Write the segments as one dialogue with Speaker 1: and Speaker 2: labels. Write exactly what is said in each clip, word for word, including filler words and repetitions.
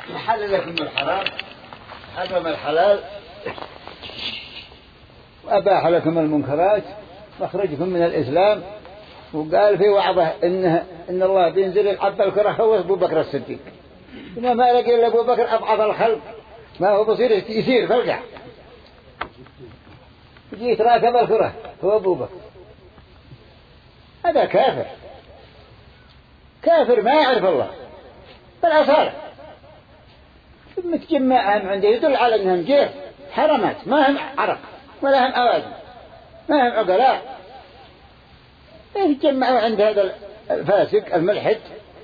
Speaker 1: حل لكم الحرام حرم الحلال وأباح لكم المنكرات واخرجكم من الإسلام. وقال في وعظه إنه إن الله بينزل العب الكره هو أبو بكر الصديق، إنما ما لقي إلا أبو بكر أضعف الخلق، ما هو بصير يسير فلقع يجي يتراكب الكره هو أبو بكر. هذا كافر كافر ما يعرف الله بالأصالة. متجمعهم عنده يدل على أنهم جيش حرمات ما هم عرق ولا هم أوازن ما هم عقلاء، يتجمعوا عند هذا الفاسق الملحد.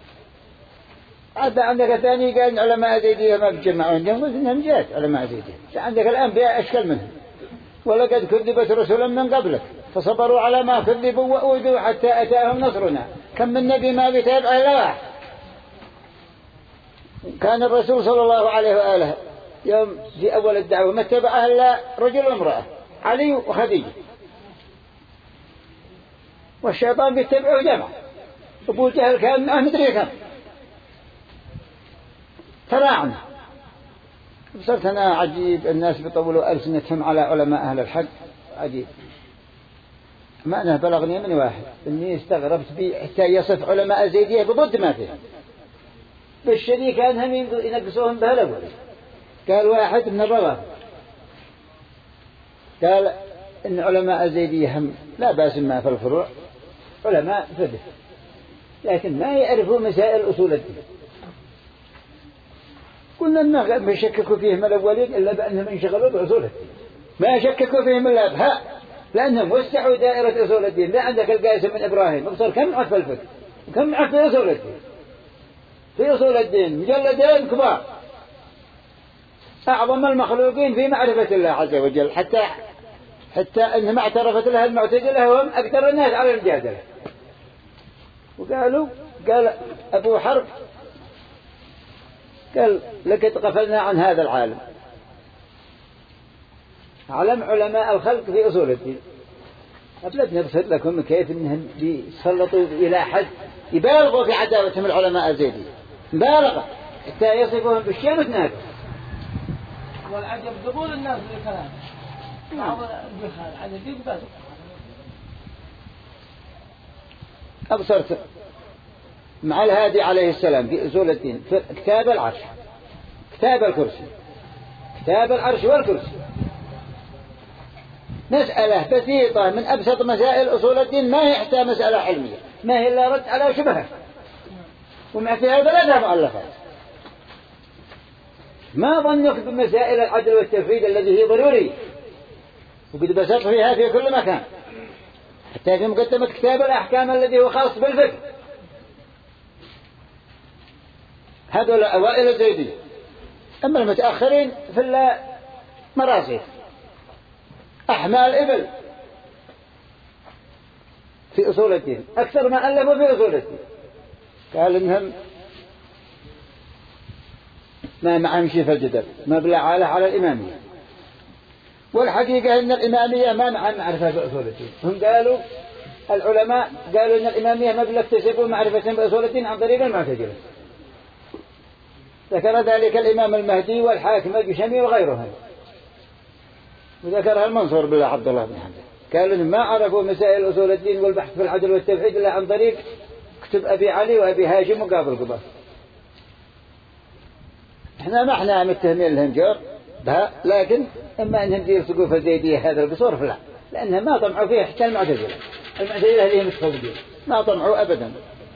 Speaker 1: عاد عندك ثاني قال علماء زيدية ما بيتجمعوا عندهم وإنهم جيش علماء زيدية. عندك الأنبياء أشكال منهم، ولقد كذبت رسلا من قبلك فصبروا على ما كذبوا وأوذوا حتى أتاهم نصرنا. كم من نبي ما بيتابع إلا واحد. كان الرسول صلى الله عليه وآله يوم في أول الدعوة ما اتبعه إلا رجل وامرأة علي وخديجة، والشيطان بيتبعه جمع. أبو جهل كان معه مدري كم تراعنا. صرت أنا عجيب الناس بيطولوا ألسنتهم على علماء أهل الحق عجيب. ما أنا بلغني من واحد إني استغربت بي حتى يصف علماء زيدية بضد ما فيه بالشريك كانهم ينقصوهم بهالأول. قال واحد من الرغم قال إن علماء زيدية هم لا بأس ما في الفروع علماء فقه لكن ما يعرفوا مسائل أصول الدين. قلنا ما يشككوا فيهم الأولين إلا بأنهم انشغلوا بأصول الدين، ما يشككوا فيهم إلا بها لأنهم وسعوا دائرة أصول الدين. لا عندك القاسم من إبراهيم أبصر كم عرف الفقه وكم عرف في أصول الدين. في أصول الدين مجلدين كبار أعظم المخلوقين في معرفة الله عز وجل، حتى حتى أنهم اعترفت لها المعتزلة وهم أكثر الناس على المجادلة. وقالوا قال أبو حرب قال لقد غفلنا عن هذا العالم علم علماء الخلق في أصول الدين. أبلد نبسط لكم كيف أنهم يسلطوا إلى حد يبالغوا في عداوتهم العلماء الزيدي مبالغة حتى يصفهم بالشيء والناس.
Speaker 2: والعجب قبول الناس للكلام بعض الجهال عدد يقبل.
Speaker 1: أبصرت مع الهادي عليه السلام في أصول الدين في كتاب العرش كتاب الكرسي كتاب العرش والكرسي مسألة بسيطة من أبسط مسائل أصول الدين ما هي حتى مسألة علمية ما هي إلا رد على شبهة ومع فيها ثلاثة مؤلفات. ما ظنك بمسائل العدل والتفريد الذي هي ضروري وقد بسط فيها في كل مكان حتى في مقدمة كتاب الأحكام الذي هو خاص بالفقه. هذول أوائل الزيدية. أما المتأخرين في المراصيف أحمال إبل في أصول الدين أكثر ما ألفوا في أصول الدين. قال إنهم ما معهم شيء في الجدل ما بلا عالة على الإمامية. والحقيقة أن الإمامية ما معهم معرفة بأصول الدين. هم قالوا العلماء قالوا أن الإمامية ما بلا اكتسبوا معرفة بأصول الدين عن طريق المعتزلة. ذكر ذلك الإمام المهدي والحاكم الجشمي وغيرهم. وذكرها المنصور بالله عبد الله بن حمد قالوا إن ما عرفوا مسائل أصول الدين والبحث في العدل والتوحيد إلا عن طريق كتب أبي علي وأبي هاشم وقابل قبار. إحنا ما إحنا متهمين لهم جور بها لكن إما أنهم يلصقوا في زيدية هذا القصور فلا لأنهم ما طمعوا فيه حتى المعتزلة. المعتزلة اللي هم متخوضين ما طمعوا أبدا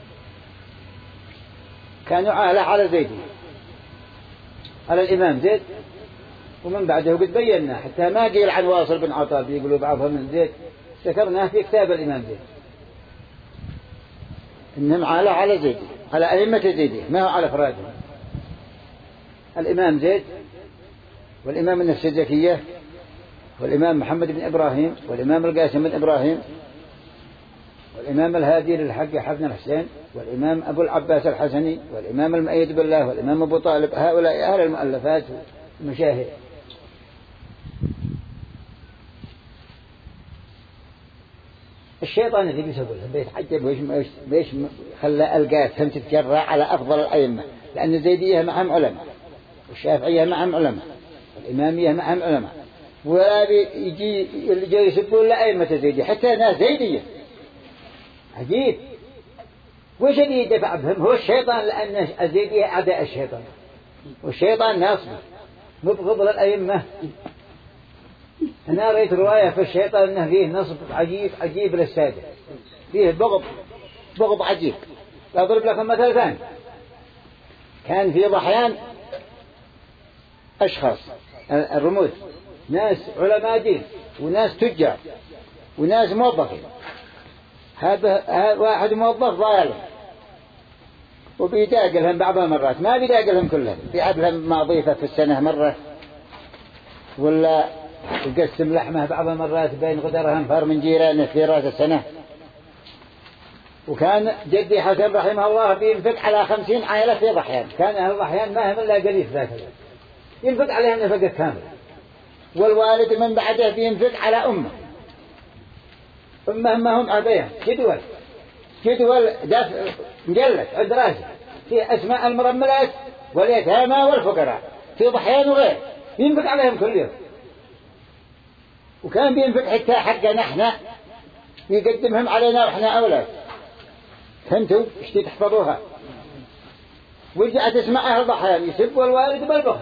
Speaker 1: كانوا عالة على زيدية على الإمام زيد. ومن بعده قد بينا حتى ما قيل عن واصل بن عطاء يقولوا بعضهم من زيد ذكرناه في كتاب الإمام زيد إنهم عالة على زيد على أئمة زيدية ما هو على فرادهم. الإمام زيد والإمام النفس الزكية والإمام محمد بن إبراهيم والإمام القاسم بن إبراهيم والإمام الهادي للحق حسن الحسين والإمام أبو العباس الحسني والإمام المؤيد بالله والإمام أبو طالب. هؤلاء أهل المؤلفات المشاهير. الشيطان اللي بيسبب بيتعجب ويش ويش خلى القاسم تتجرع على أفضل الأئمة لأن الزيدية معهم علماء والشافعية معهم علماء، والإمامية معهم علماء، ولا بيجي اللي يسبون لأئمة الزيدية حتى ناس زيدية. عجيب. وش اللي يدفع بهم؟ هو الشيطان، لأن الزيدية أعداء الشيطان، والشيطان ناصب مبغض للأئمة. أنا رأيت رواية في الشيطان أنه فيه نصب عجيب عجيب للسادة، فيه بغض بغض عجيب. أضرب لكم مثل ثاني. كان في ضحيان أشخاص الرموز، ناس علماء دين وناس تجار وناس موظفين. هذا واحد موظف ضايع وبيداقلهم بعض المرات، ما بيداقلهم كلهم، بيعدلهم ما ضيفة في السنة مرة، ولا يقسم لحمه بعض المرات بين غدرهم فار من جيرانه في راس السنة. وكان جدي حسن رحمه الله بينفق على خمسين عائلة في ضحيان. كان أهل ضحيان ما هم إلا قليل ذاك الوقت، ينفق عليهم نفقة كاملة. والوالد من بعده بينفق على أمه أمه ما هم عبيان جدول جدول دافع مجلد عند راسه في أسماء المرملات واليتامى والفقراء في ضحيان وغير، ينفق عليهم كل يوم. وكان بينفق حتى حقنا احنا يقدمهم علينا واحنا أولاد. فهمتوا ايش تحفظوها؟ ورجعت تسمع أهل ضحيان يسبوا الوالد بالبخل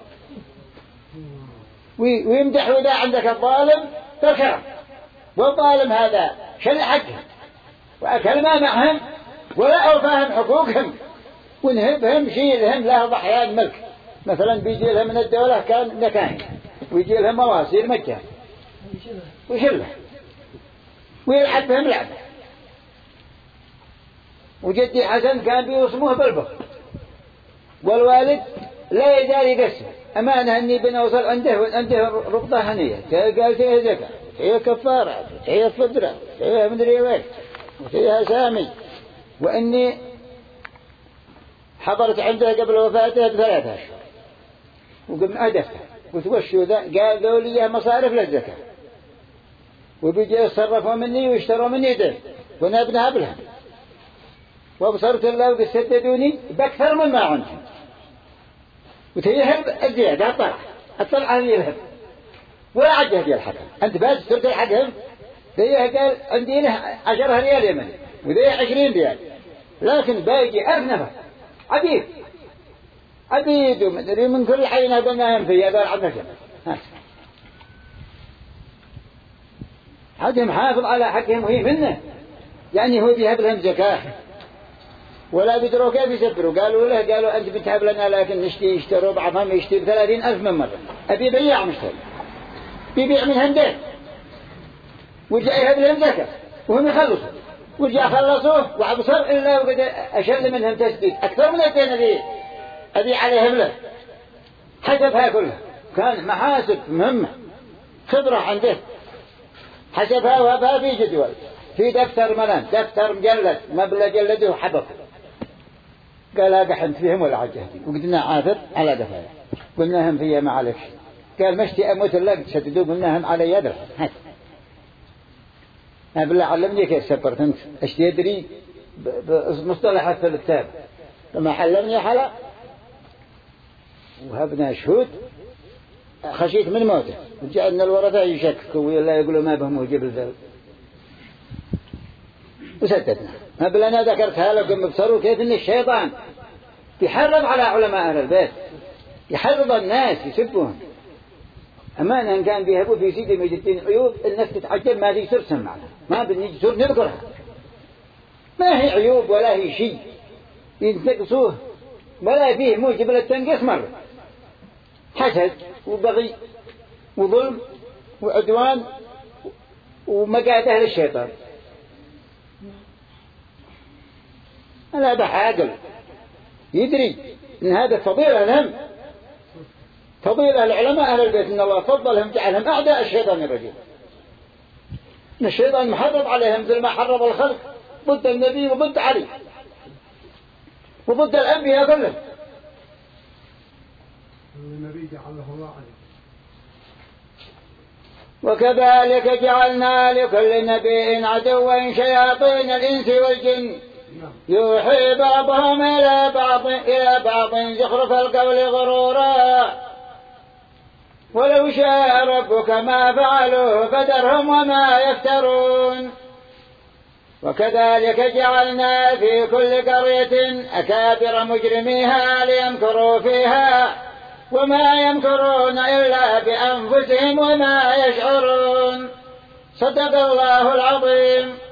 Speaker 1: ويمدحوا إذا عندك الظالم بالكرم، والظالم هذا شل حقهم وأكل ما معهم ولا أوفاهم حقوقهم، ونهبهم شيلهم له ضحيان ملك. مثلا بيجي لهم من الدولة كان نكاين، ويجي لهم مواصير مجان وشله ويلعب بهم لعبة. وجدي حسن كان بيوصموه بالبخل، والوالد لا يزال يقسم أمانة أني بنوصل عنده عنده ربطة هنية، قال فيها زكاة، فيها كفارة، فيها فدرة، فيها مدري وين، وفيها سامي، وإني حضرت عنده قبل وفاته بثلاثة أشهر وقم أدفته وتوشوا ذا، قال دولية مصارف للزكاة، وبيجي يصرفوا مني ويشتروا مني دين وانا ابن هبلها، وابصرت الله وقد سددوني بأكثر مما عندهم. وتيهب الزيادة الطلع الطلع هذه الهب ولا عجه دي الحكم. أنت بس ترد الحكم ذي قال عندي له عشرة ريال يمني وذي عشرين ريال، لكن باقي أرنبه عبيد عبيد ومدري من كل حين قلنا هم فيه قال عبد الجبل هذا محافظ على حقهم وهي منه، يعني هو بيهب لهم زكاة ولا بيدروا كيف يسبروا. قالوا له قالوا أنت بتهب لنا لكن نشتي يشتروا بعضهم يشتري ثلاثين ألف من مرة، أبي بيع مشتري بيبيع منهم دين وجاء يهب لهم زكاة وهم يخلصوا، وجاء خلصوه وعبصر إلا وقد أشل منهم تسديد أكثر من الدين أبي أبي عليهم له. حسبها كلها، كان محاسب مهمة خبرة عنده، حسبها وهبها في جدول في دفتر ملان دفتر مجلد مبلغ جلده وحبط. قال أقحنت فيهم ولا عجهتي، وقدنا عاثر على دفايا قلناهم فيها ما عليك. قال مشتي أموت الله تشددوا قلناهم على يدر. أنا بالله علمني كيف سبرت أنت أشت يدري بمصطلحات في الكتاب لما علمني حلا وهبنا شهود خشيت من موته، وجعلنا الورثة يشككوا ولا يقولوا ما بهم وجب الذل وسددنا. ما بلنا ذكرتها لكم بصروا كيف ان الشيطان يحرض على علماء أهل البيت، يحرض الناس يسبهم. أمانا إن كان بيهبوا في سيدي مجدين عيوب الناس تتعجب ما ذي سرسم معنا، ما بنيجي سر نذكرها، ما هي عيوب ولا هي شيء ينتقصوه ولا فيه موجب للتنقص مرة. حسد وبغي وظلم وعدوان ومقاده للشيطان. أنا بحاجل يدري إن هذا فضيلة لهم، فضيلة العلماء أهل البيت إن الله فضلهم جعلهم أعداء الشيطان الرجيم. إن الشيطان محرض عليهم مثل ما حرض الخلق ضد النبي وضد علي وضد الأنبياء كلهم.
Speaker 3: النبي جعله الله عليه.
Speaker 1: وكذلك جعلنا لكل نبي عدوا شياطين الإنس والجن يوحي بعضهم إلى بعض إلى بعض زخرف القول غرورا ولو شاء ربك ما فعلوه فذرهم وما يفترون وكذلك جعلنا في كل قرية أكابر مجرميها ليمكروا فيها وما يمكرون إلا بأنفسهم وما يشعرون. صدق الله العظيم.